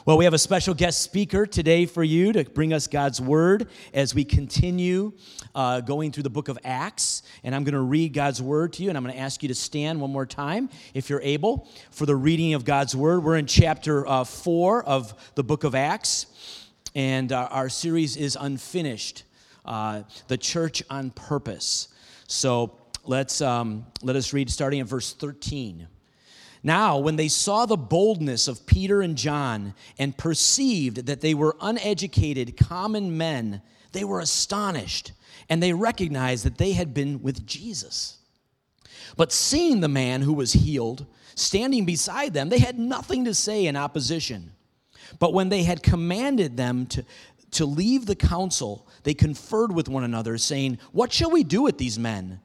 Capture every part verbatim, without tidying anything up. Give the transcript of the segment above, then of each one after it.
Well, we have a special guest speaker today for you to bring us God's Word as we continue uh, going through the book of Acts. And I'm going to read God's Word to you, and I'm going to ask you to stand one more time, if you're able, for the reading of God's Word. We're in chapter uh, four of the book of Acts, and uh, our series is Unfinished, uh, the Church on Purpose. So let's um, let us read starting at verse thirteen. Now, when they saw the boldness of Peter and John and perceived that they were uneducated, common men, they were astonished, and they recognized that they had been with Jesus. But seeing the man who was healed standing beside them, they had nothing to say in opposition. But when they had commanded them to, to leave the council, they conferred with one another, saying, "What shall we do with these men?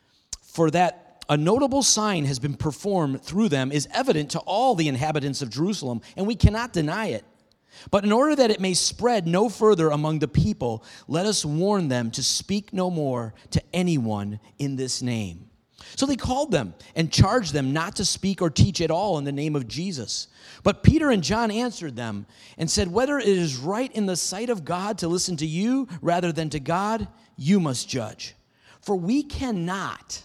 For that a notable sign has been performed through them is evident to all the inhabitants of Jerusalem, and we cannot deny it. But in order that it may spread no further among the people, let us warn them to speak no more to anyone in this name." So they called them and charged them not to speak or teach at all in the name of Jesus. But Peter and John answered them and said, "Whether it is right in the sight of God to listen to you rather than to God, you must judge. For we cannot...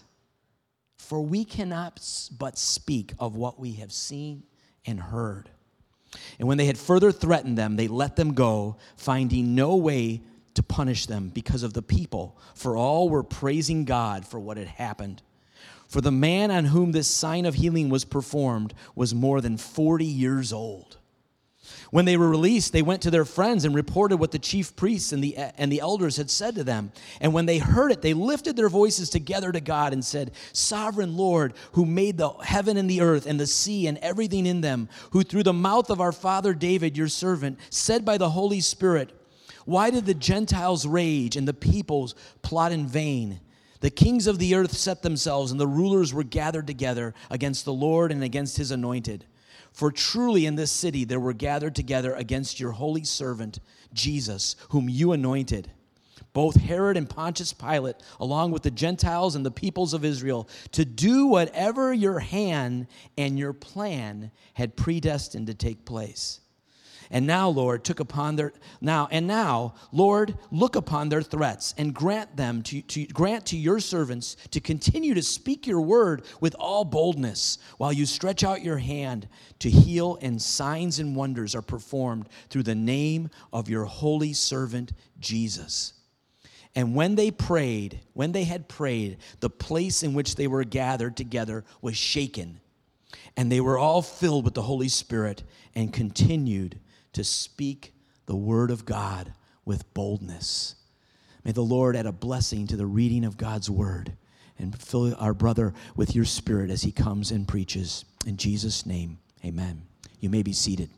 For we cannot but speak of what we have seen and heard." And when they had further threatened them, they let them go, finding no way to punish them because of the people, for all were praising God for what had happened. For the man on whom this sign of healing was performed was more than forty years old. When they were released, they went to their friends and reported what the chief priests and the, and the elders had said to them. And when they heard it, they lifted their voices together to God and said, "Sovereign Lord, who made the heaven and the earth and the sea and everything in them, who through the mouth of our father David, your servant, said by the Holy Spirit, why did the Gentiles rage and the peoples plot in vain? The kings of the earth set themselves, and the rulers were gathered together against the Lord and against his anointed. For truly in this city there were gathered together against your holy servant, Jesus, whom you anointed, both Herod and Pontius Pilate, along with the Gentiles and the peoples of Israel, to do whatever your hand and your plan had predestined to take place. And now, Lord, took upon their now and now, Lord, look upon their threats and grant them to, to grant to your servants to continue to speak your word with all boldness, while you stretch out your hand to heal, and signs and wonders are performed through the name of your holy servant Jesus." And when they prayed, when they had prayed, the place in which they were gathered together was shaken, and they were all filled with the Holy Spirit and continued to speak the word of God with boldness. May the Lord add a blessing to the reading of God's word and fill our brother with your spirit as he comes and preaches. In Jesus' name, amen. You may be seated.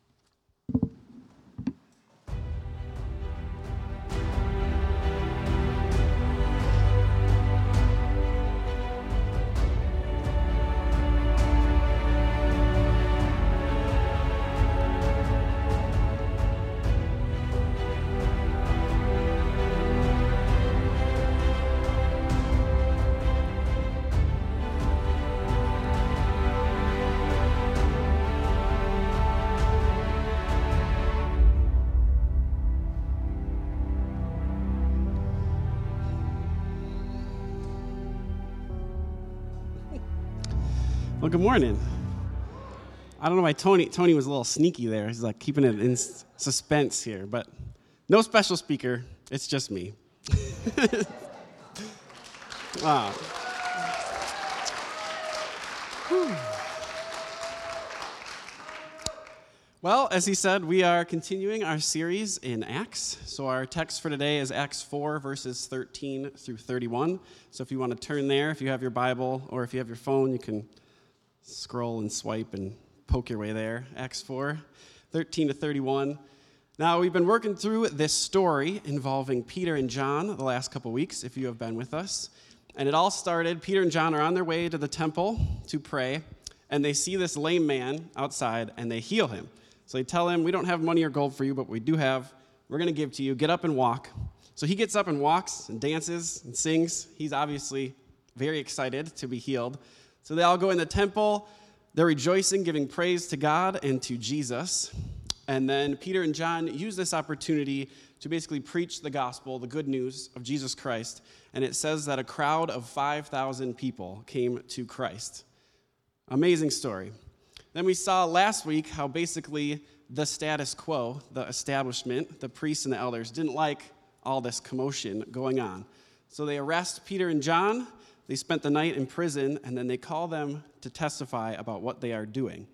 Well, good morning. I don't know why Tony Tony was a little sneaky there. He's like keeping it in s- suspense here, but no special speaker. It's just me. Wow. Whew. Well, as he said, we are continuing our series in Acts. So our text for today is Acts four, verses thirteen through thirty-one. So if you want to turn there, if you have your Bible, or if you have your phone, you can scroll and swipe and poke your way there. Acts four, thirteen to thirty-one. Now, we've been working through this story involving Peter and John the last couple weeks, if you have been with us. And it all started, Peter and John are on their way to the temple to pray, and they see this lame man outside, and they heal him. So they tell him, "We don't have money or gold for you, but we do have, we're going to give to you. Get up and walk." So he gets up and walks and dances and sings. He's obviously very excited to be healed. So they all go in the temple. They're rejoicing, giving praise to God and to Jesus. And then Peter and John use this opportunity to basically preach the gospel, the good news of Jesus Christ. And it says that a crowd of five thousand people came to Christ. Amazing story. Then we saw last week how basically the status quo, the establishment, the priests and the elders didn't like all this commotion going on. So they arrest Peter and John, they spent the night in prison, and then they call them to testify about what they are doing.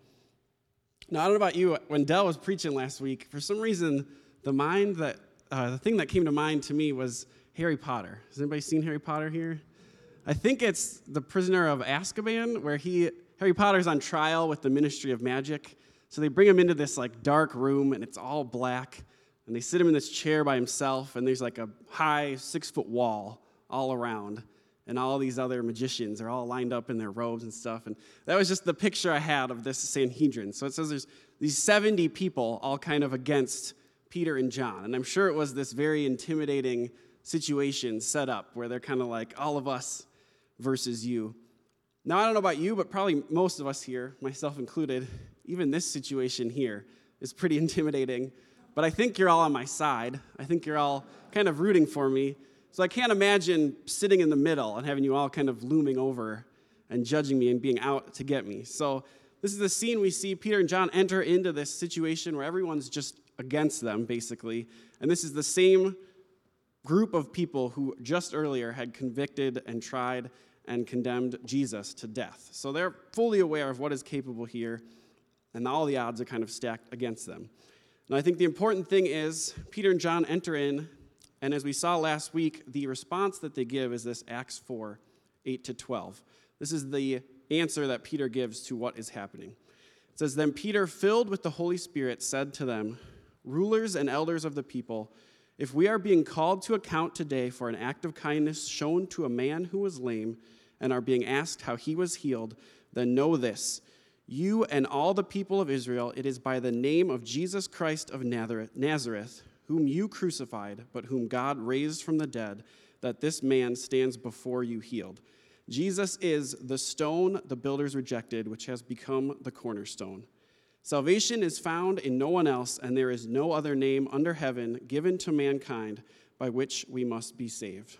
Now, I don't know about you, when Dell was preaching last week, for some reason, the mind that, uh, the thing that came to mind to me was Harry Potter. Has anybody seen Harry Potter here? I think it's The Prisoner of Azkaban, where he, Harry Potter's on trial with the Ministry of Magic. So they bring him into this like dark room, and it's all black, and they sit him in this chair by himself, and there's like a high six-foot wall all around, and all these other magicians are all lined up in their robes and stuff. And that was just the picture I had of this Sanhedrin. So it says there's these seventy people all kind of against Peter and John. And I'm sure it was this very intimidating situation set up where they're kind of like, all of us versus you. Now, I don't know about you, but probably most of us here, myself included, even this situation here is pretty intimidating. But I think you're all on my side. I think you're all kind of rooting for me. So I can't imagine sitting in the middle and having you all kind of looming over and judging me and being out to get me. So this is the scene we see Peter and John enter into this situation where everyone's just against them, basically. And this is the same group of people who just earlier had convicted and tried and condemned Jesus to death. So they're fully aware of what is capable here, and all the odds are kind of stacked against them. Now, I think the important thing is Peter and John enter in, and as we saw last week, the response that they give is this Acts four, eight to twelve. This is the answer that Peter gives to what is happening. It says, "Then Peter, filled with the Holy Spirit, said to them, 'Rulers and elders of the people, if we are being called to account today for an act of kindness shown to a man who was lame and are being asked how he was healed, then know this, you and all the people of Israel, it is by the name of Jesus Christ of Nazareth, whom you crucified, but whom God raised from the dead, that this man stands before you healed. Jesus is the stone the builders rejected, which has become the cornerstone. Salvation is found in no one else, and there is no other name under heaven given to mankind by which we must be saved.'"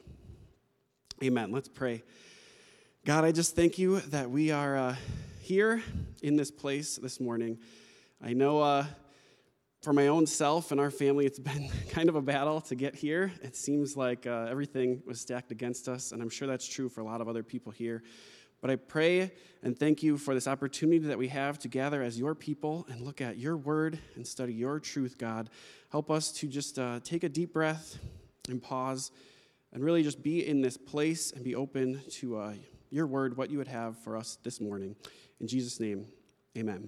Amen. Let's pray. God, I just thank you that we are uh, here in this place this morning. I know uh, for my own self and our family, it's been kind of a battle to get here. It seems like uh, everything was stacked against us, and I'm sure that's true for a lot of other people here. But I pray and thank you for this opportunity that we have to gather as your people and look at your word and study your truth, God. Help us to just uh, take a deep breath and pause and really just be in this place and be open to uh, your word, what you would have for us this morning. In Jesus' name, amen.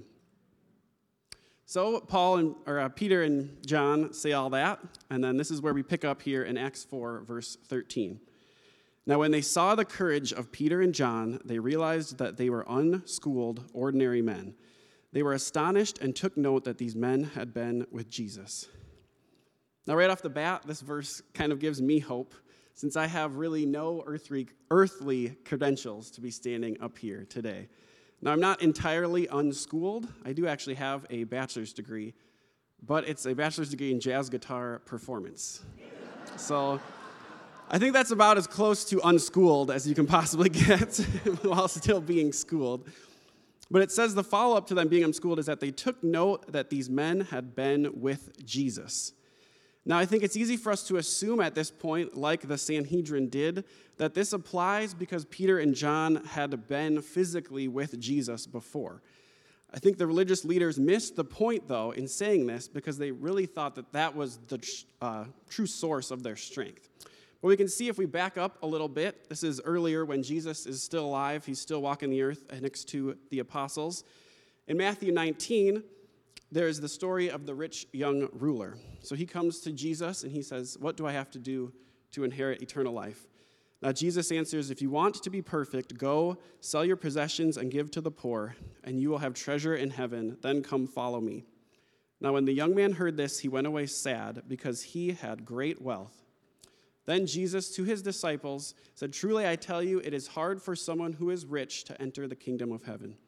So Paul and or uh, Peter and John say all that, and then this is where we pick up here in Acts four, verse thirteen. "Now when they saw the courage of Peter and John, they realized that they were unschooled, ordinary men. They were astonished and took note that these men had been with Jesus." Now right off the bat, this verse kind of gives me hope, since I have really no earthly, earthly credentials to be standing up here today. Now, I'm not entirely unschooled. I do actually have a bachelor's degree, but it's a bachelor's degree in jazz guitar performance. So I think that's about as close to unschooled as you can possibly get while still being schooled. But it says the follow-up to them being unschooled is that they took note that these men had been with Jesus. Now, I think it's easy for us to assume at this point, like the Sanhedrin did, that this applies because Peter and John had been physically with Jesus before. I think the religious leaders missed the point, though, in saying this because they really thought that that was the uh, true source of their strength. But we can see if we back up a little bit, this is earlier when Jesus is still alive, he's still walking the earth next to the apostles. In Matthew nineteen, there is the story of the rich young ruler. So he comes to Jesus and he says, "What do I have to do to inherit eternal life?" Now Jesus answers, "If you want to be perfect, go sell your possessions and give to the poor, and you will have treasure in heaven. Then come follow me." Now when the young man heard this, he went away sad because he had great wealth. Then Jesus to his disciples said, "Truly I tell you, it is hard for someone who is rich to enter the kingdom of heaven."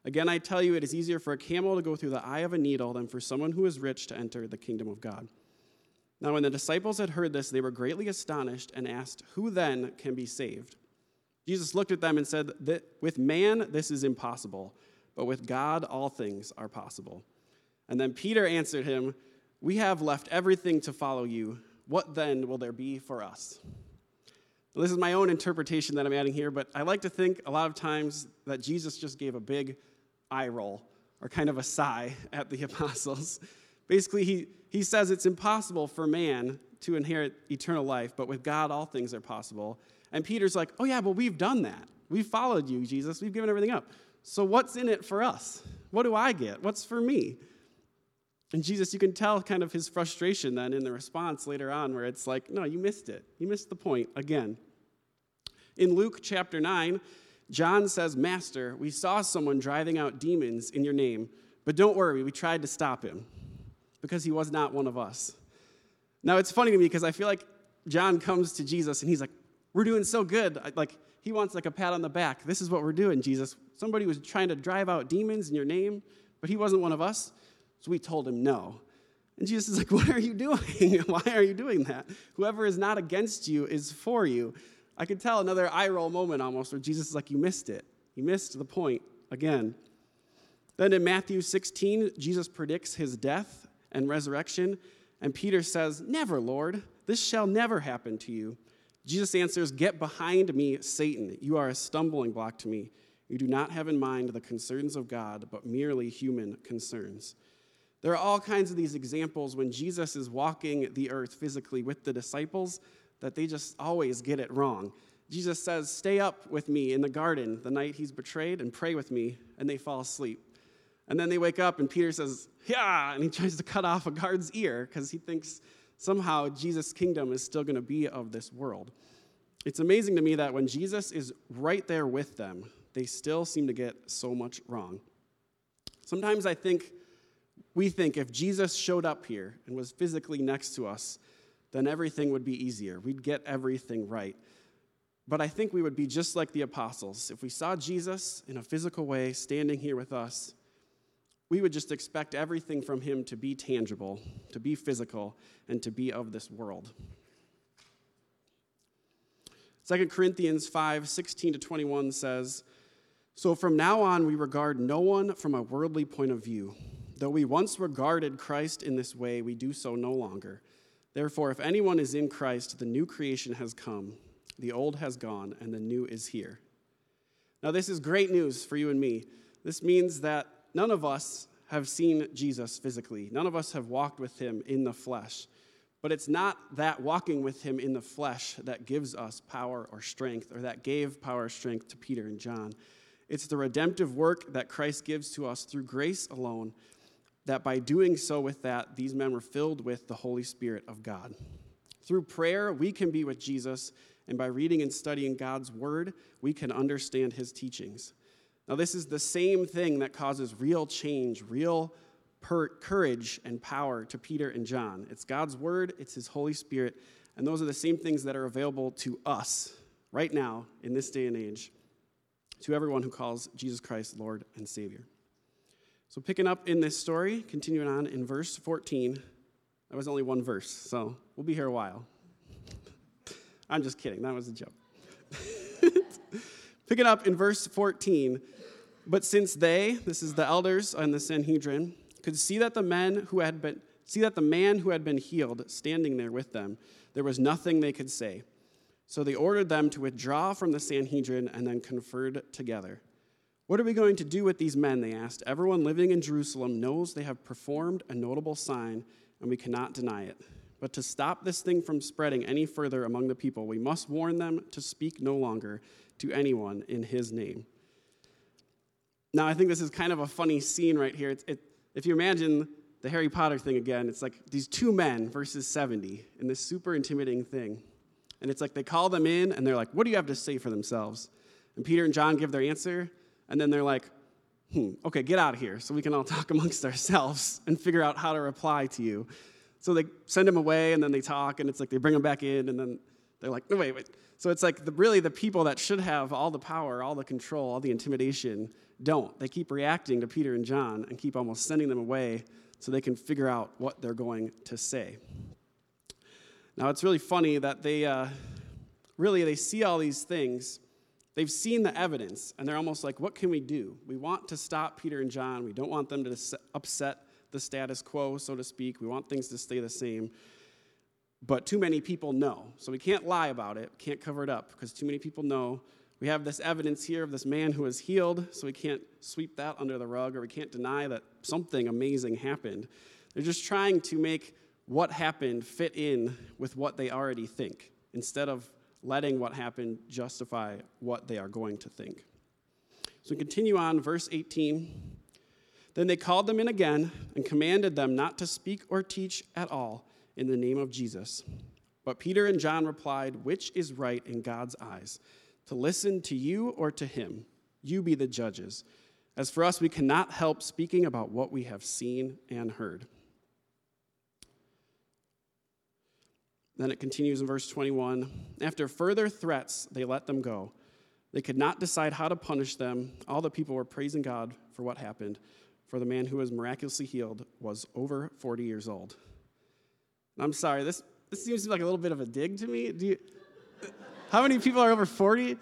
Again, I tell you, it is easier for a camel to go through the eye of a needle than for someone who is rich to enter the kingdom of God." Now, when the disciples had heard this, they were greatly astonished and asked, "Who then can be saved?" Jesus looked at them and said, that "With man this is impossible, but with God all things are possible." And then Peter answered him, "We have left everything to follow you. What then will there be for us?" Well, this is my own interpretation that I'm adding here, but I like to think a lot of times that Jesus just gave a big eye roll or kind of a sigh at the apostles. Basically, he, he says it's impossible for man to inherit eternal life, but with God all things are possible. And Peter's like, "Oh yeah, but we've done that. We've followed you, Jesus. We've given everything up. So what's in it for us? What do I get? What's for me?" And Jesus, you can tell kind of his frustration then in the response later on where it's like, no, you missed it. You missed the point again. In Luke chapter nine, John says, "Master, we saw someone driving out demons in your name, but don't worry, we tried to stop him because he was not one of us." Now, it's funny to me because I feel like John comes to Jesus and he's like, "We're doing so good." Like, he wants like a pat on the back. "This is what we're doing, Jesus. Somebody was trying to drive out demons in your name, but he wasn't one of us." So we told him no. And Jesus is like, "What are you doing? Why are you doing that? Whoever is not against you is for you." I could tell another eye roll moment almost where Jesus is like, "You missed it. You missed the point again." Then in Matthew sixteen, Jesus predicts his death and resurrection. And Peter says, "Never, Lord. This shall never happen to you." Jesus answers, "Get behind me, Satan. You are a stumbling block to me. You do not have in mind the concerns of God, but merely human concerns." There are all kinds of these examples when Jesus is walking the earth physically with the disciples that they just always get it wrong. Jesus says, "Stay up with me in the garden the night he's betrayed and pray with me," and they fall asleep. And then they wake up and Peter says, "Yeah," and he tries to cut off a guard's ear because he thinks somehow Jesus' kingdom is still going to be of this world. It's amazing to me that when Jesus is right there with them, they still seem to get so much wrong. Sometimes I think we think if Jesus showed up here and was physically next to us, then everything would be easier. We'd get everything right. But I think we would be just like the apostles. If we saw Jesus in a physical way standing here with us, we would just expect everything from him to be tangible, to be physical, and to be of this world. Second Corinthians five, sixteen to twenty-one says, "So from now on we regard no one from a worldly point of view. Though we once regarded Christ in this way, we do so no longer. Therefore, if anyone is in Christ, the new creation has come. The old has gone, and the new is here." Now, this is great news for you and me. This means that none of us have seen Jesus physically. None of us have walked with him in the flesh. But it's not that walking with him in the flesh that gives us power or strength, or that gave power or strength to Peter and John. It's the redemptive work that Christ gives to us through grace alone, that by doing so with that, these men were filled with the Holy Spirit of God. Through prayer, we can be with Jesus, and by reading and studying God's word, we can understand his teachings. Now, this is the same thing that causes real change, real per- courage and power to Peter and John. It's God's word, it's his Holy Spirit, and those are the same things that are available to us right now in this day and age, to everyone who calls Jesus Christ Lord and Savior. So picking up in this story, continuing on in verse fourteen, that was only one verse, so we'll be here a while. I'm just kidding, that was a joke. Picking up in verse fourteen, "But since they," this is the elders and the Sanhedrin, "could see that the men who had been see that the man who had been healed standing there with them, there was nothing they could say. So they ordered them to withdraw from the Sanhedrin and then conferred together. 'What are we going to do with these men?' they asked. 'Everyone living in Jerusalem knows they have performed a notable sign, and we cannot deny it. But to stop this thing from spreading any further among the people, we must warn them to speak no longer to anyone in his name.'" Now, I think this is kind of a funny scene right here. It's, it, if you imagine the Harry Potter thing again, it's like these two men versus seventy in this super intimidating thing. And it's like they call them in, and they're like, "What do you have to say for themselves?" And Peter and John give their answer, and then they're like, hmm, okay, get out of here so we can all talk amongst ourselves and figure out how to reply to you. So they send him away, and then they talk, and it's like they bring him back in, and then they're like, no, wait, wait. So it's like the, really the people that should have all the power, all the control, all the intimidation don't. They keep reacting to Peter and John and keep almost sending them away so they can figure out what they're going to say. Now, it's really funny that they uh, really, they see all these things. They've seen the evidence, and they're almost like, what can we do? We want to stop Peter and John. We don't want them to upset the status quo, so to speak. We want things to stay the same. But too many people know. So we can't lie about it, can't cover it up, because too many people know. We have this evidence here of this man who was healed, so we can't sweep that under the rug, or we can't deny that something amazing happened. They're just trying to make what happened fit in with what they already think, instead of letting what happened justify what they are going to think. So we continue on, verse eighteen. Then they called them in again and commanded them not to speak or teach at all in the name of Jesus. But Peter and John replied, which is right in God's eyes, to listen to you or to him? You be the judges. As for us, we cannot help speaking about what we have seen and heard. Then it continues in verse twenty-one. After further threats, they let them go. They could not decide how to punish them. All the people were praising God for what happened, for the man who was miraculously healed was over forty years old. I'm sorry, this, this seems like a little bit of a dig to me. Do you, how many people are over forty?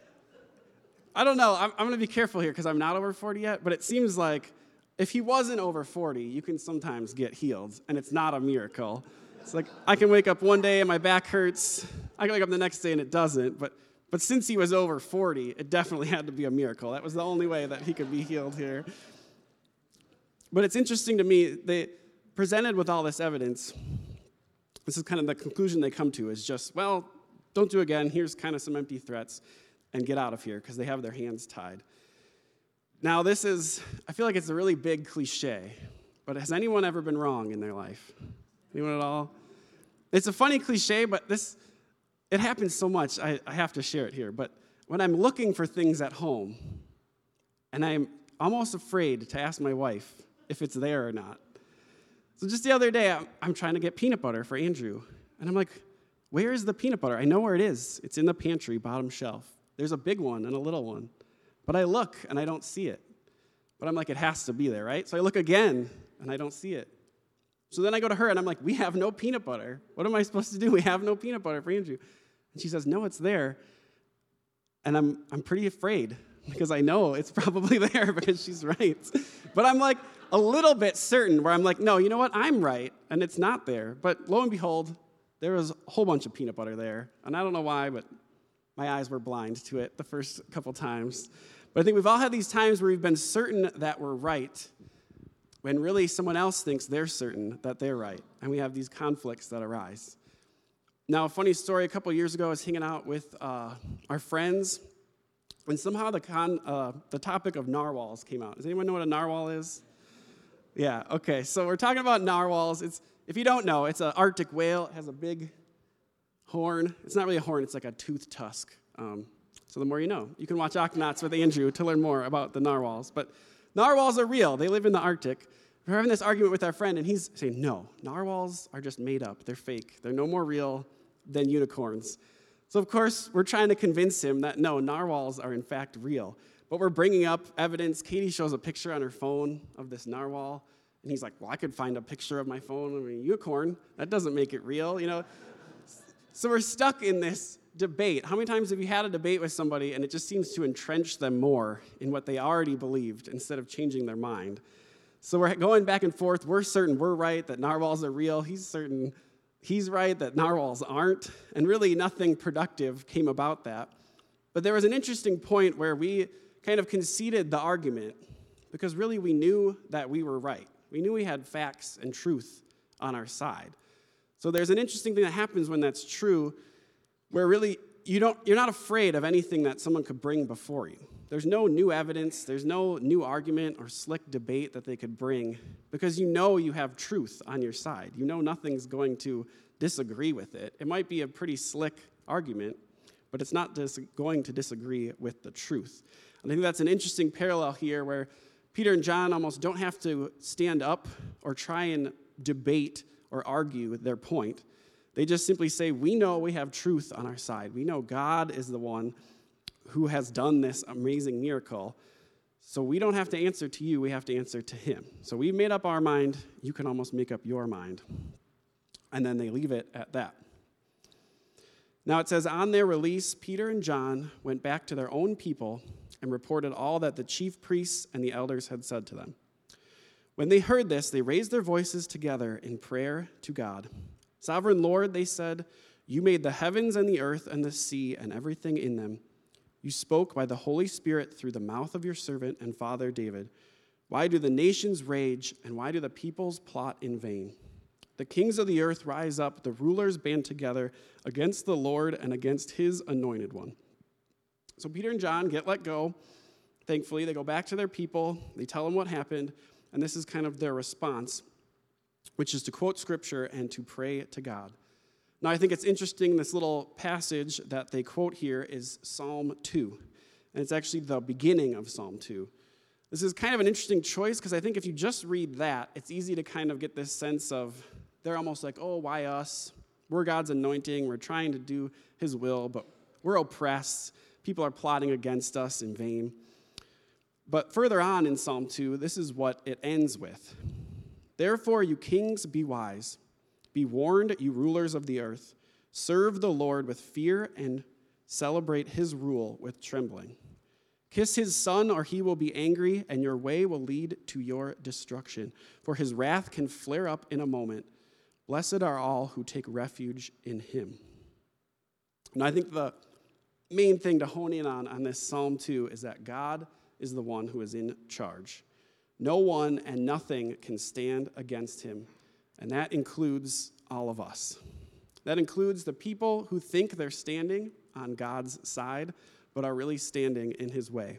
I don't know. I'm, I'm going to be careful here because I'm not over forty yet, but it seems like if he wasn't over forty, you can sometimes get healed, and it's not a miracle. It's like I can wake up one day and my back hurts. I can wake up the next day and it doesn't, but but since he was over forty, it definitely had to be a miracle. That was the only way that he could be healed here. But it's interesting to me, they presented with all this evidence. This is kind of the conclusion they come to is just, well, don't do it again. Here's kind of some empty threats and get out of here because they have their hands tied. Now, this is, I feel like it's a really big cliche, but has anyone ever been wrong in their life? Anyone at all? It's a funny cliche, but this, it happens so much, I, I have to share it here. But when I'm looking for things at home, and I'm almost afraid to ask my wife if it's there or not. So just the other day, I'm, I'm trying to get peanut butter for Andrew. And I'm like, where is the peanut butter? I know where it is. It's in the pantry, bottom shelf. There's a big one and a little one. But I look, and I don't see it. But I'm like, it has to be there, right? So I look again, and I don't see it. So then I go to her, and I'm like, we have no peanut butter. What am I supposed to do? We have no peanut butter for Andrew. And she says, no, it's there. And I'm I'm pretty afraid because I know it's probably there because she's right. But I'm like a little bit certain where I'm like, no, you know what? I'm right, and it's not there. But lo and behold, there was a whole bunch of peanut butter there. And I don't know why, but my eyes were blind to it the first couple times. But I think we've all had these times where we've been certain that we're right when really someone else thinks they're certain that they're right. And we have these conflicts that arise. Now, a funny story, a couple years ago, I was hanging out with uh, our friends, and somehow the con, uh, the topic of narwhals came out. Does anyone know what a narwhal is? Yeah, okay, so we're talking about narwhals. It's, if you don't know, it's an Arctic whale. It has a big horn. It's not really a horn, it's like a toothed tusk. Um, so the more you know. You can watch Octonauts with Andrew to learn more about the narwhals. But narwhals are real. They live in the Arctic. We're having this argument with our friend, and he's saying, no, narwhals are just made up. They're fake. They're no more real than unicorns. So, of course, we're trying to convince him that, no, narwhals are in fact real. But we're bringing up evidence. Katie shows a picture on her phone of this narwhal, and he's like, well, I could find a picture of my phone of a unicorn. That doesn't make it real, you know. So we're stuck in this debate. How many times have you had a debate with somebody, and it just seems to entrench them more in what they already believed instead of changing their mind? So we're going back and forth. We're certain we're right, that narwhals are real. He's certain he's right, that narwhals aren't. And really nothing productive came about that. But there was an interesting point where we kind of conceded the argument because really we knew that we were right. We knew we had facts and truth on our side. So there's an interesting thing that happens when that's true, where really you don't, you're not afraid of anything that someone could bring before you. There's no new evidence, there's no new argument or slick debate that they could bring because you know you have truth on your side. You know nothing's going to disagree with it. It might be a pretty slick argument, but it's not dis- going to disagree with the truth. And I think that's an interesting parallel here where Peter and John almost don't have to stand up or try and debate or argue their point. They just simply say, we know we have truth on our side. We know God is the one who has done this amazing miracle. So we don't have to answer to you, we have to answer to him. So we've made up our mind, you can almost make up your mind. And then they leave it at that. Now it says, on their release, Peter and John went back to their own people and reported all that the chief priests and the elders had said to them. When they heard this, they raised their voices together in prayer to God. Sovereign Lord, they said, you made the heavens and the earth and the sea and everything in them. You spoke by the Holy Spirit through the mouth of your servant and father David. Why do the nations rage, and why do the peoples plot in vain? The kings of the earth rise up, the rulers band together against the Lord and against his anointed one. So Peter and John get let go. Thankfully, they go back to their people. They tell them what happened, and this is kind of their response, which is to quote Scripture and to pray to God. Now, I think it's interesting, this little passage that they quote here is Psalm two, and it's actually the beginning of Psalm two. This is kind of an interesting choice because I think if you just read that, it's easy to kind of get this sense of they're almost like, oh, why us? We're God's anointing. We're trying to do his will, but we're oppressed. People are plotting against us in vain. But further on in Psalm two, this is what it ends with. Therefore, you kings, be wise. Be warned, you rulers of the earth. Serve the Lord with fear and celebrate his rule with trembling. Kiss his son, or he will be angry, and your way will lead to your destruction. For his wrath can flare up in a moment. Blessed are all who take refuge in him. And I think the main thing to hone in on on this Psalm two is that God is the one who is in charge. No one and nothing can stand against him, and that includes all of us. That includes the people who think they're standing on God's side, but are really standing in his way.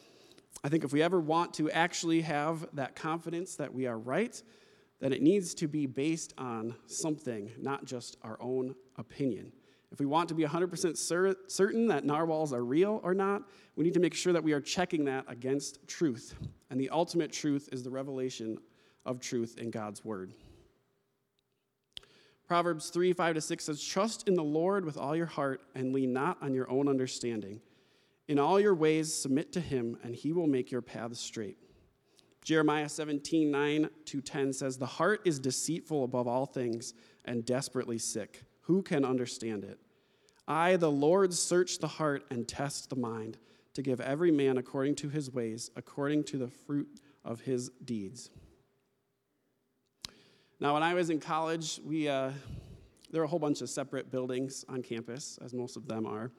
I think if we ever want to actually have that confidence that we are right, then it needs to be based on something, not just our own opinion. If we want to be one hundred percent cer- certain that narwhals are real or not, we need to make sure that we are checking that against truth. And the ultimate truth is the revelation of truth in God's word. Proverbs three, five to six says, trust in the Lord with all your heart and lean not on your own understanding. In all your ways submit to him, and he will make your paths straight. Jeremiah seventeen, nine to ten says, the heart is deceitful above all things and desperately sick. Who can understand it? I, the Lord, search the heart and test the mind, to give every man according to his ways, according to the fruit of his deeds. Now, when I was in college, we uh, there were a whole bunch of separate buildings on campus, as most of them are.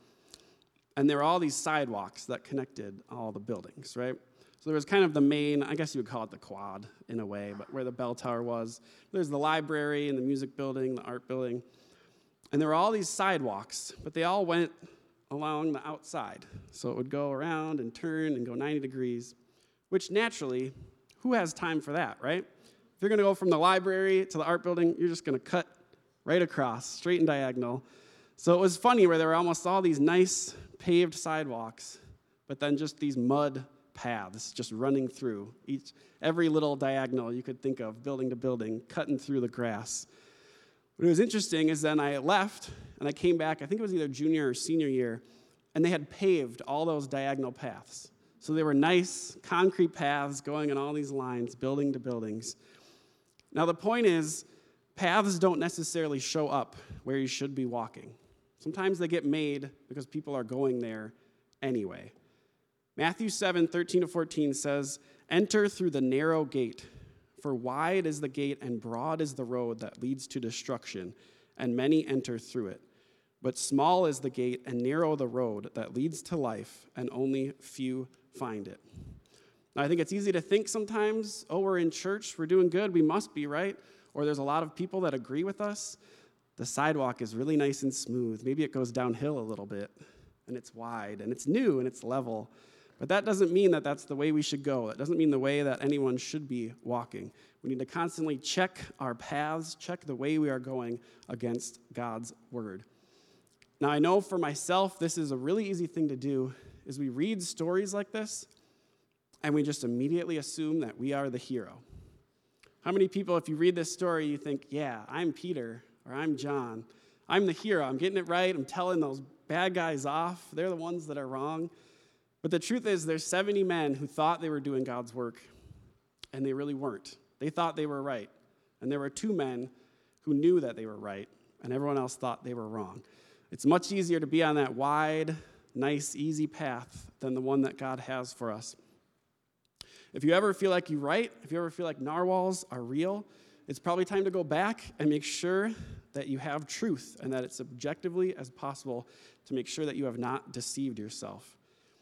And there were all these sidewalks that connected all the buildings, right? So there was kind of the main, I guess you would call it the quad in a way, but where the bell tower was. There's the library and the music building, the art building. And there were all these sidewalks, but they all went along the outside. So it would go around and turn and go ninety degrees, which naturally, who has time for that, right? If you're going to go from the library to the art building, you're just going to cut right across, straight and diagonal. So it was funny where there were almost all these nice paved sidewalks, but then just these mud paths just running through each every little diagonal you could think of, building to building, cutting through the grass. What was interesting is then I left, and I came back, I think it was either junior or senior year, and they had paved all those diagonal paths. So they were nice concrete paths going in all these lines, building to buildings. Now the point is, paths don't necessarily show up where you should be walking. Sometimes they get made because people are going there anyway. Matthew seven, thirteen to fourteen says, enter through the narrow gate, for wide is the gate and broad is the road that leads to destruction, and many enter through it. But small is the gate and narrow the road that leads to life, and only few find it. Now, I think it's easy to think sometimes, oh, we're in church, we're doing good, we must be, right? Or there's a lot of people that agree with us. The sidewalk is really nice and smooth. Maybe it goes downhill a little bit, and it's wide, and it's new, and it's level. But that doesn't mean that that's the way we should go. It doesn't mean the way that anyone should be walking. We need to constantly check our paths, check the way we are going against God's word. Now, I know for myself, this is a really easy thing to do, is we read stories like this, and we just immediately assume that we are the hero. How many people, if you read this story, you think, yeah, I'm Peter, or I'm John, I'm the hero. I'm getting it right. I'm telling those bad guys off. They're the ones that are wrong. But the truth is there's seventy men who thought they were doing God's work, and they really weren't. They thought they were right. And there were two men who knew that they were right, and everyone else thought they were wrong. It's much easier to be on that wide, nice, easy path than the one that God has for us. If you ever feel like you're right, if you ever feel like narwhals are real, it's probably time to go back and make sure that you have truth and that it's objectively as possible to make sure that you have not deceived yourself.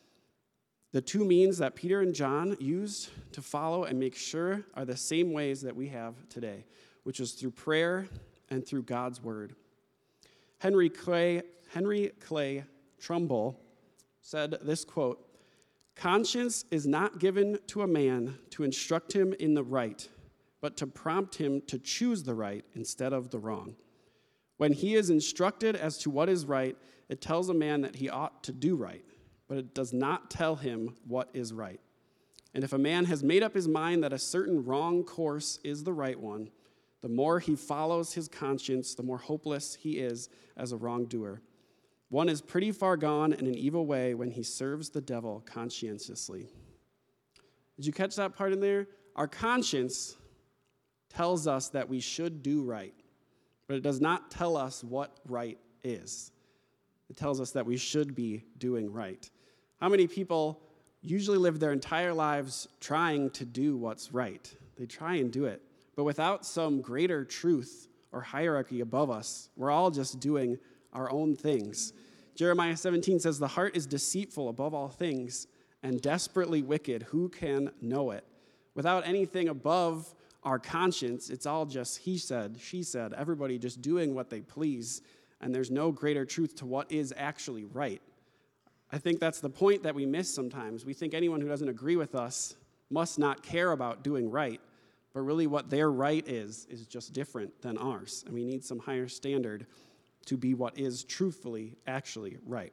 The two means that Peter and John used to follow and make sure are the same ways that we have today, which is through prayer and through God's word. Henry Clay, Henry Clay Trumbull said this quote, "Conscience is not given to a man to instruct him in the right, but to prompt him to choose the right instead of the wrong. When he is instructed as to what is right, it tells a man that he ought to do right, but it does not tell him what is right. And if a man has made up his mind that a certain wrong course is the right one, the more he follows his conscience, the more hopeless he is as a wrongdoer. One is pretty far gone in an evil way when he serves the devil conscientiously." Did you catch that part in there? Our conscience tells us that we should do right, but it does not tell us what right is. It tells us that we should be doing right. How many people usually live their entire lives trying to do what's right? They try and do it, but without some greater truth or hierarchy above us, we're all just doing our own things. Jeremiah seventeen says, "The heart is deceitful above all things and desperately wicked. Who can know it?" Without anything above our conscience, it's all just he said, she said, everybody just doing what they please, and there's no greater truth to what is actually right. I think that's the point that we miss sometimes. We think anyone who doesn't agree with us must not care about doing right, but really what their right is is just different than ours, and we need some higher standard to be what is truthfully actually right.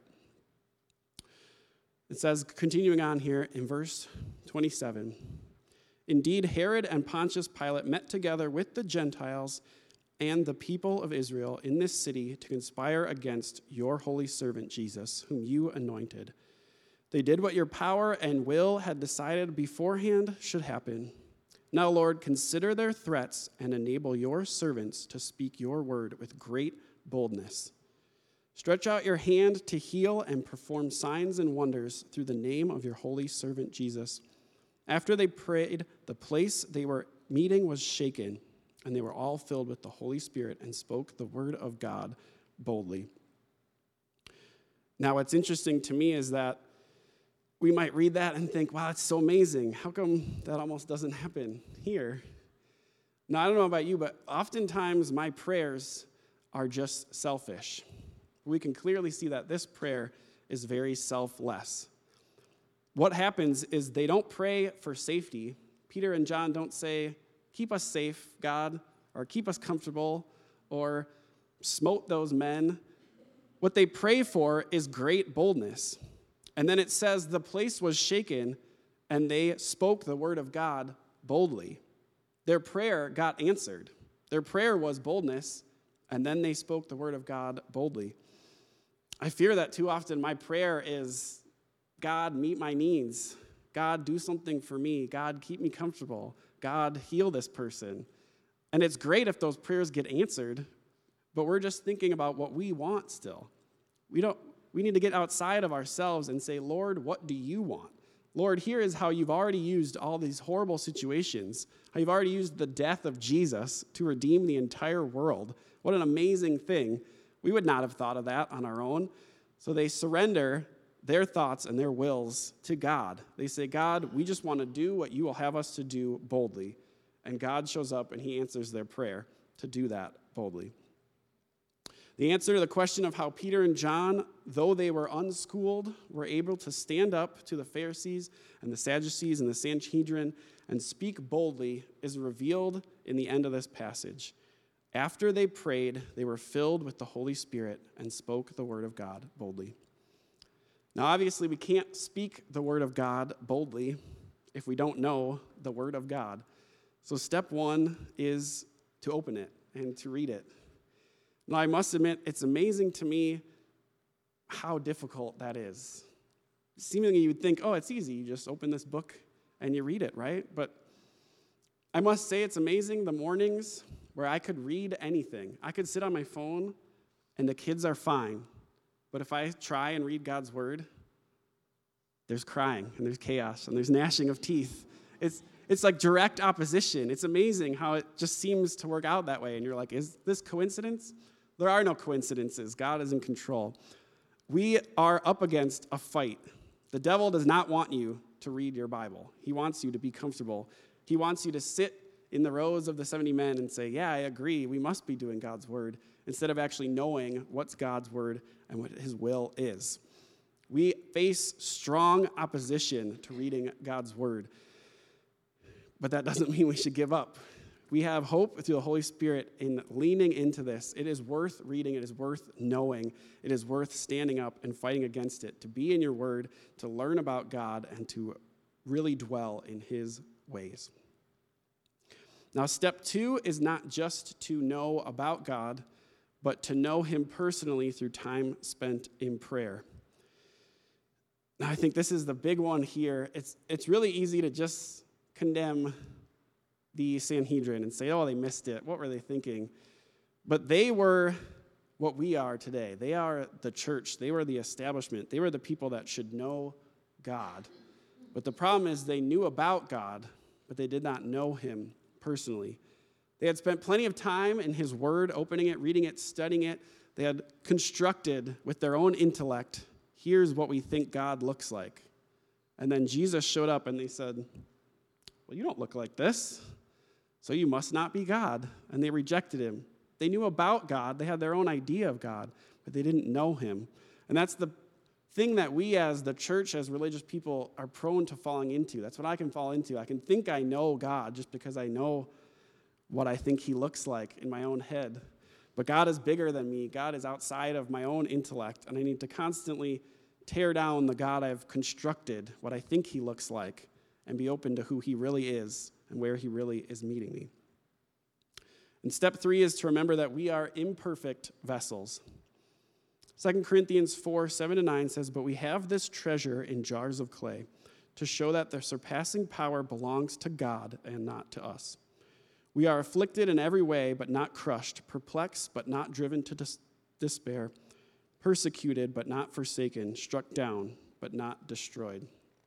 It says, continuing on here in verse twenty-seven, "Indeed, Herod and Pontius Pilate met together with the Gentiles and the people of Israel in this city to conspire against your holy servant Jesus, whom you anointed. They did what your power and will had decided beforehand should happen. Now, Lord, consider their threats and enable your servants to speak your word with great boldness. Stretch out your hand to heal and perform signs and wonders through the name of your holy servant Jesus." After they prayed, the place they were meeting was shaken, and they were all filled with the Holy Spirit and spoke the word of God boldly. Now, what's interesting to me is that we might read that and think, wow, it's so amazing. How come that almost doesn't happen here? Now, I don't know about you, but oftentimes my prayers are just selfish. We can clearly see that this prayer is very selfless. What happens is they don't pray for safety. Peter and John don't say, "Keep us safe, God," or "Keep us comfortable," or "Smote those men." What they pray for is great boldness. And then it says the place was shaken, and they spoke the word of God boldly. Their prayer got answered. Their prayer was boldness, and then they spoke the word of God boldly. I fear that too often my prayer is, "God, meet my needs. God, do something for me. God, keep me comfortable. God, heal this person." And it's great if those prayers get answered, but we're just thinking about what we want still. We don't. We need to get outside of ourselves and say, "Lord, what do you want? Lord, here is how you've already used all these horrible situations, how you've already used the death of Jesus to redeem the entire world. What an amazing thing. We would not have thought of that on our own." So they surrender their thoughts and their wills to God. They say, "God, we just want to do what you will have us to do boldly." And God shows up and he answers their prayer to do that boldly. The answer to the question of how Peter and John, though they were unschooled, were able to stand up to the Pharisees and the Sadducees and the Sanhedrin and speak boldly is revealed in the end of this passage. After they prayed, they were filled with the Holy Spirit and spoke the word of God boldly. Now, obviously, we can't speak the word of God boldly if we don't know the word of God. So step one is to open it and to read it. Now, I must admit, it's amazing to me how difficult that is. Seemingly, you would think, oh, it's easy. You just open this book and you read it, right? But I must say it's amazing the mornings where I could read anything. I could sit on my phone and the kids are fine. But if I try and read God's word, there's crying and there's chaos and there's gnashing of teeth. It's it's like direct opposition. It's amazing how it just seems to work out that way. And you're like, is this coincidence? There are no coincidences. God is in control. We are up against a fight. The devil does not want you to read your Bible. He wants you to be comfortable. He wants you to sit in the rows of the seventy men and say, yeah, I agree, we must be doing God's word, instead of actually knowing what's God's word and what his will is. We face strong opposition to reading God's word, but that doesn't mean we should give up. We have hope through the Holy Spirit in leaning into this. It is worth reading. It is worth knowing. It is worth standing up and fighting against it, to be in your word, to learn about God, and to really dwell in his ways. Now, step two is not just to know about God, but to know him personally through time spent in prayer. Now, I think this is the big one here. It's, it's really easy to just condemn the Sanhedrin and say, oh, they missed it. What were they thinking? But they were what we are today. They are the church. They were the establishment. They were the people that should know God. But the problem is they knew about God, but they did not know him personally. They had spent plenty of time in his word, opening it, reading it, studying it. They had constructed with their own intellect, here's what we think God looks like. And then Jesus showed up and they said, well, you don't look like this, so you must not be God. And they rejected him. They knew about God. They had their own idea of God, but they didn't know him. And that's the thing that we as the church, as religious people, are prone to falling into. That's what I can fall into. I can think I know God just because I know what I think he looks like in my own head. But God is bigger than me. God is outside of my own intellect, and I need to constantly tear down the God I've constructed, what I think he looks like, and be open to who he really is and where he really is meeting me. And step three is to remember that we are imperfect vessels. Second Corinthians four, seven to nine says, but we have this treasure in jars of clay to show that the surpassing power belongs to God and not to us. We are afflicted in every way, but not crushed, perplexed, but not driven to dis- despair, persecuted, but not forsaken, struck down, but not destroyed.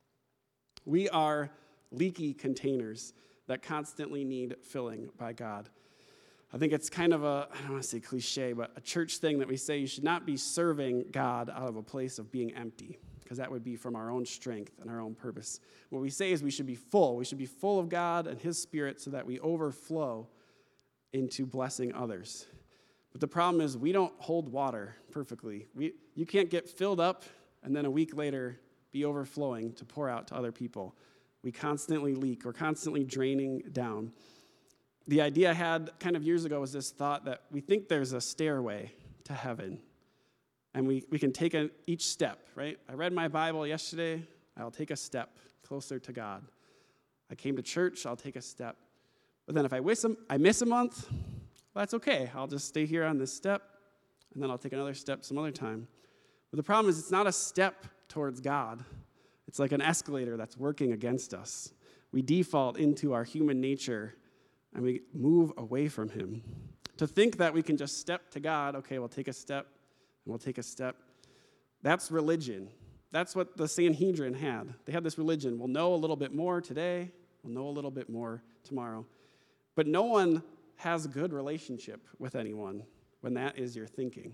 We are leaky containers that constantly need filling by God. I think it's kind of a, I don't want to say cliche, but a church thing that we say you should not be serving God out of a place of being empty, because that would be from our own strength and our own purpose. What we say is we should be full. We should be full of God and his Spirit so that we overflow into blessing others. But the problem is we don't hold water perfectly. We, you can't get filled up and then a week later be overflowing to pour out to other people. We constantly leak. We're constantly draining down. The idea I had kind of years ago was this thought that we think there's a stairway to heaven. And we, we can take a, each step, right? I read my Bible yesterday. I'll take a step closer to God. I came to church. I'll take a step. But then if I miss a, I miss a month, well, that's okay. I'll just stay here on this step, and then I'll take another step some other time. But the problem is it's not a step towards God. It's like an escalator that's working against us. We default into our human nature, and we move away from him. To think that we can just step to God, okay, we'll take a step, and we'll take a step. That's religion. That's what the Sanhedrin had. They had this religion. We'll know a little bit more today. We'll know a little bit more tomorrow. But no one has a good relationship with anyone when that is your thinking.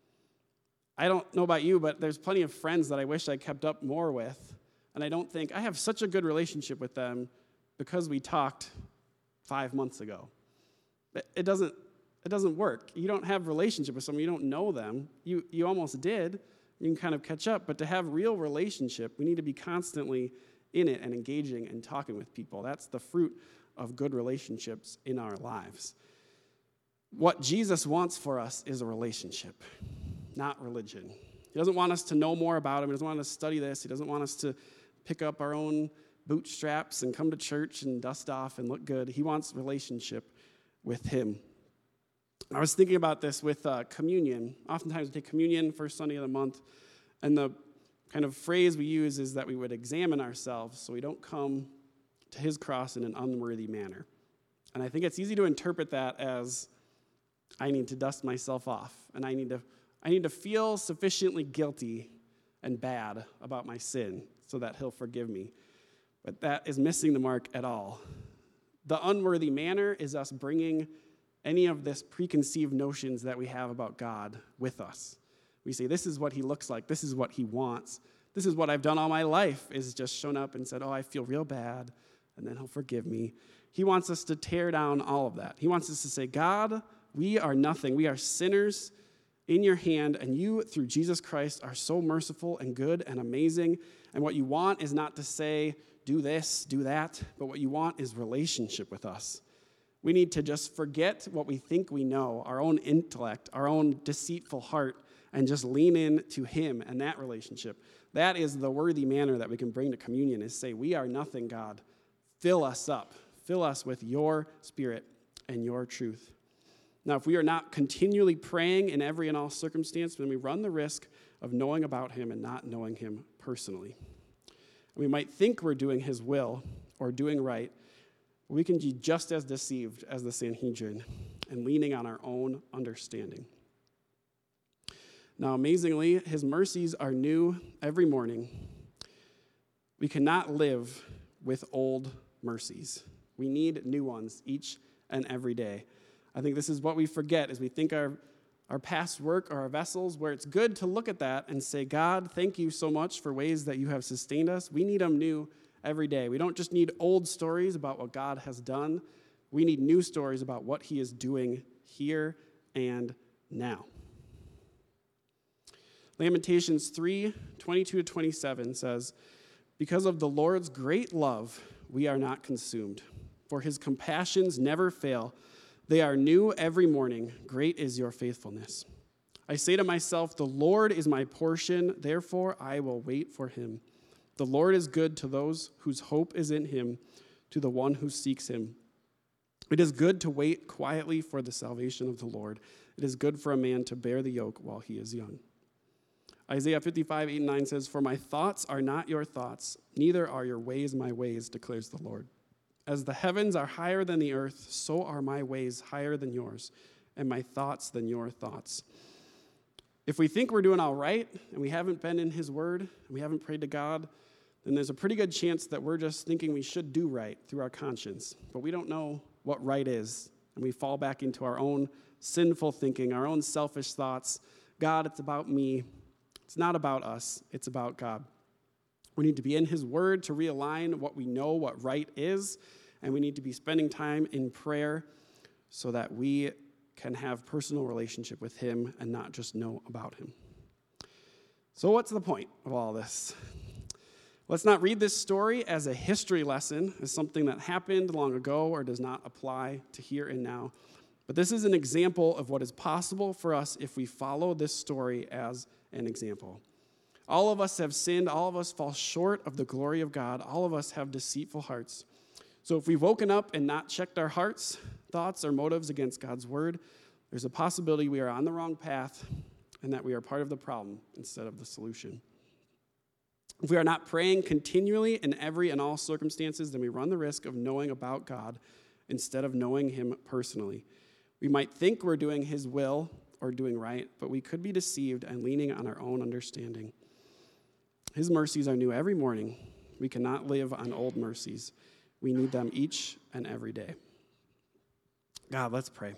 I don't know about you, but there's plenty of friends that I wish I kept up more with, and I don't think I have such a good relationship with them because we talked five months ago. It doesn't It doesn't work. You don't have a relationship with someone. You don't know them. You you almost did. You can kind of catch up. But to have real relationship, we need to be constantly in it and engaging and talking with people. That's the fruit of good relationships in our lives. What Jesus wants for us is a relationship, not religion. He doesn't want us to know more about him. He doesn't want us to study this. He doesn't want us to pick up our own bootstraps and come to church and dust off and look good. He wants relationship with him. I was thinking about this with uh, communion. Oftentimes we take communion first Sunday of the month, and the kind of phrase we use is that we would examine ourselves so we don't come to his cross in an unworthy manner. And I think it's easy to interpret that as I need to dust myself off, and I need to I need to feel sufficiently guilty and bad about my sin so that he'll forgive me. But that is missing the mark at all. The unworthy manner is us bringing any of this preconceived notions that we have about God with us. We say, this is what he looks like. This is what he wants. This is what I've done all my life, is just shown up and said, oh, I feel real bad, and then he'll forgive me. He wants us to tear down all of that. He wants us to say, God, we are nothing. We are sinners in your hand, and you, through Jesus Christ, are so merciful and good and amazing. And what you want is not to say, do this, do that, but what you want is relationship with us. We need to just forget what we think we know, our own intellect, our own deceitful heart, and just lean in to him and that relationship. That is the worthy manner that we can bring to communion, is say, we are nothing, God. Fill us up. Fill us with your spirit and your truth. Now, if we are not continually praying in every and all circumstance, then we run the risk of knowing about him and not knowing him personally. We might think we're doing his will or doing right, but we can be just as deceived as the Sanhedrin and leaning on our own understanding. Now, amazingly, his mercies are new every morning. We cannot live with old mercies. We need new ones each and every day. I think this is what we forget, is we think our, our past work are our vessels, where it's good to look at that and say, God, thank you so much for ways that you have sustained us. We need them new every day. We don't just need old stories about what God has done. We need new stories about what he is doing here and now. Lamentations three, twenty-two to twenty-seven says, because of the Lord's great love, we are not consumed, for his compassions never fail. They are new every morning. Great is your faithfulness. I say to myself, the Lord is my portion, therefore I will wait for him. The Lord is good to those whose hope is in him, to the one who seeks him. It is good to wait quietly for the salvation of the Lord. It is good for a man to bear the yoke while he is young. Isaiah fifty-five, eight and nine says, for my thoughts are not your thoughts, neither are your ways my ways, declares the Lord. As the heavens are higher than the earth, so are my ways higher than yours, and my thoughts than your thoughts. If we think we're doing all right, and we haven't been in his word, and we haven't prayed to God, then there's a pretty good chance that we're just thinking we should do right through our conscience. But we don't know what right is, and we fall back into our own sinful thinking, our own selfish thoughts. God, it's about me. It's not about us. It's about God. We need to be in his word to realign what we know what right is, and we need to be spending time in prayer so that we can have personal relationship with him and not just know about him. So what's the point of all this? Let's not read this story as a history lesson, as something that happened long ago or does not apply to here and now. But this is an example of what is possible for us if we follow this story as an example. All of us have sinned. All of us fall short of the glory of God. All of us have deceitful hearts. So if we've woken up and not checked our hearts, thoughts, or motives against God's word, there's a possibility we are on the wrong path and that we are part of the problem instead of the solution. If we are not praying continually in every and all circumstances, then we run the risk of knowing about God instead of knowing him personally. We might think we're doing his will or doing right, but we could be deceived and leaning on our own understanding. His mercies are new every morning. We cannot live on old mercies. We need them each and every day. God, let's pray.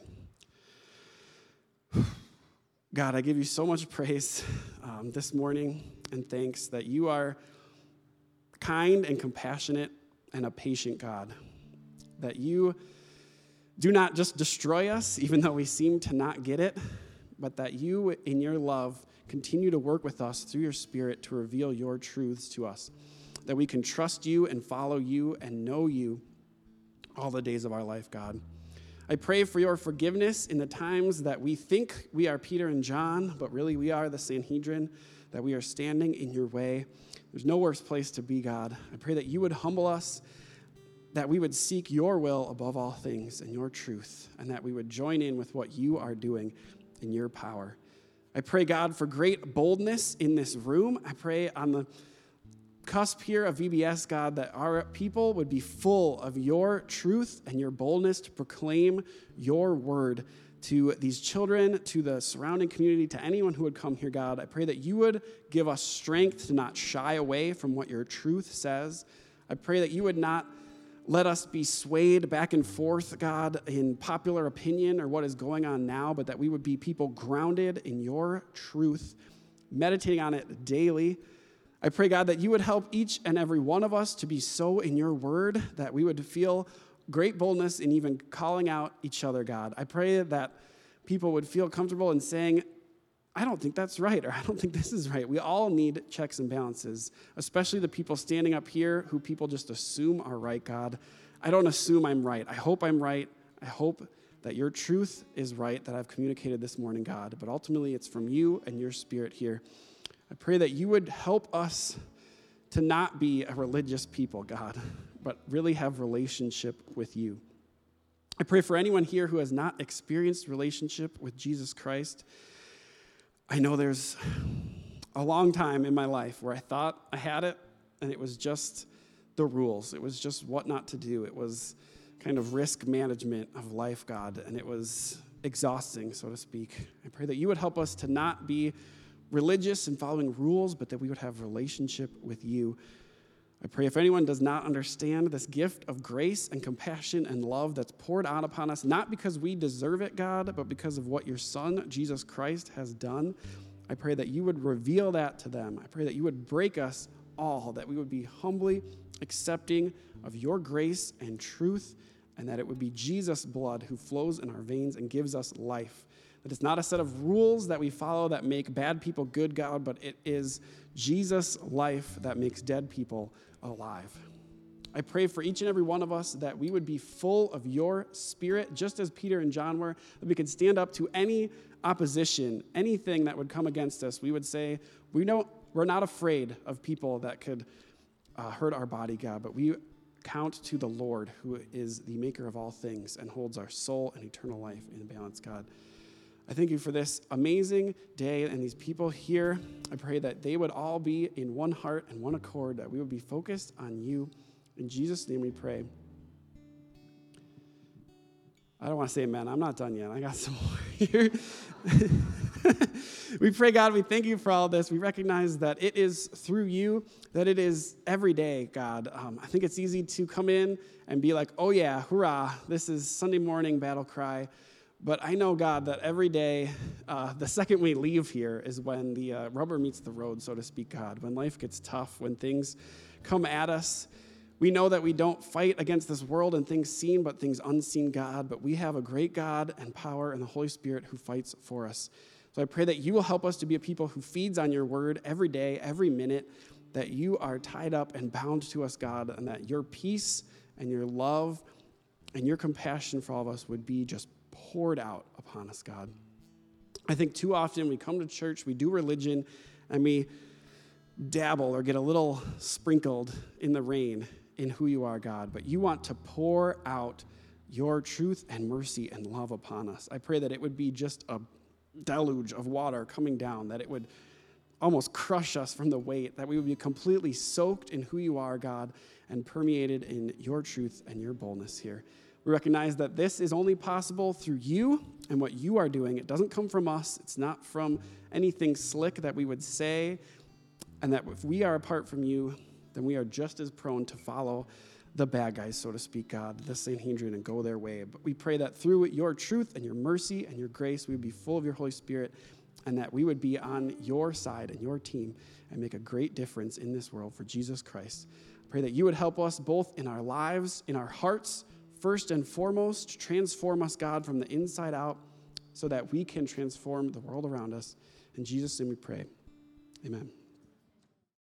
God, I give you so much praise um, this morning and thanks that you are kind and compassionate and a patient God, that you do not just destroy us, even though we seem to not get it, but that you, in your love, continue to work with us through your Spirit to reveal your truths to us, that we can trust you and follow you and know you all the days of our life, God. I pray for your forgiveness in the times that we think we are Peter and John, but really we are the Sanhedrin, that we are standing in your way. There's no worse place to be, God. I pray that you would humble us that we would seek your will above all things and your truth, and that we would join in with what you are doing in your power. I pray, God, for great boldness in this room. I pray on the cusp here of V B S, God, that our people would be full of your truth and your boldness to proclaim your word to these children, to the surrounding community, to anyone who would come here, God. I pray that you would give us strength to not shy away from what your truth says. I pray that you would not let us be swayed back and forth, God, in popular opinion or what is going on now, but that we would be people grounded in your truth, meditating on it daily. I pray, God, that you would help each and every one of us to be so in your word that we would feel great boldness in even calling out each other, God. I pray that people would feel comfortable in saying, I don't think that's right, or I don't think this is right. We all need checks and balances, especially the people standing up here who people just assume are right, God. I don't assume I'm right. I hope I'm right. I hope that your truth is right that I've communicated this morning, God. But ultimately, it's from you and your Spirit here. I pray that you would help us to not be a religious people, God, but really have relationship with you. I pray for anyone here who has not experienced relationship with Jesus Christ. I know there's a long time in my life where I thought I had it, and it was just the rules. It was just what not to do. It was kind of risk management of life, God, and it was exhausting, so to speak. I pray that you would help us to not be religious and following rules, but that we would have relationship with you. I pray if anyone does not understand this gift of grace and compassion and love that's poured out upon us, not because we deserve it, God, but because of what your Son, Jesus Christ, has done, I pray that you would reveal that to them. I pray that you would break us all, that we would be humbly accepting of your grace and truth, and that it would be Jesus' blood who flows in our veins and gives us life. That it's not a set of rules that we follow that make bad people good, God, but it is Jesus' life that makes dead people alive. I pray for each and every one of us that we would be full of your Spirit, just as Peter and John were, that we could stand up to any opposition, anything that would come against us. We would say, we know we're not afraid of people that could uh, hurt our body, God, but we count to the Lord, who is the maker of all things and holds our soul and eternal life in balance, God. I thank you for this amazing day and these people here. I pray that they would all be in one heart and one accord, that we would be focused on you. In Jesus' name we pray. I don't want to say amen. I'm not done yet. I got some more here. We pray, God, we thank you for all this. We recognize that it is through you, that it is every day, God. Um, I think it's easy to come in and be like, oh yeah, hurrah, this is Sunday morning battle cry. But I know, God, that every day, uh, the second we leave here is when the uh, rubber meets the road, so to speak, God. When life gets tough, when things come at us, we know that we don't fight against this world and things seen, but things unseen, God. But we have a great God and power and the Holy Spirit who fights for us. So I pray that you will help us to be a people who feeds on your word every day, every minute, that you are tied up and bound to us, God, and that your peace and your love and your compassion for all of us would be just poured out upon us, God. I think too often we come to church, we do religion, and we dabble or get a little sprinkled in the rain in who you are, God. But you want to pour out your truth and mercy and love upon us. I pray that it would be just a deluge of water coming down, that it would almost crush us from the weight, that we would be completely soaked in who you are, God, and permeated in your truth and your boldness here. We recognize that this is only possible through you and what you are doing. It doesn't come from us. It's not from anything slick that we would say. And that if we are apart from you, then we are just as prone to follow the bad guys, so to speak, God, the Sanhedrin, and go their way. But we pray that through your truth and your mercy and your grace, we would be full of your Holy Spirit, and that we would be on your side and your team and make a great difference in this world for Jesus Christ. I pray that you would help us both in our lives, in our hearts, first and foremost, transform us, God, from the inside out so that we can transform the world around us. In Jesus' name we pray. Amen.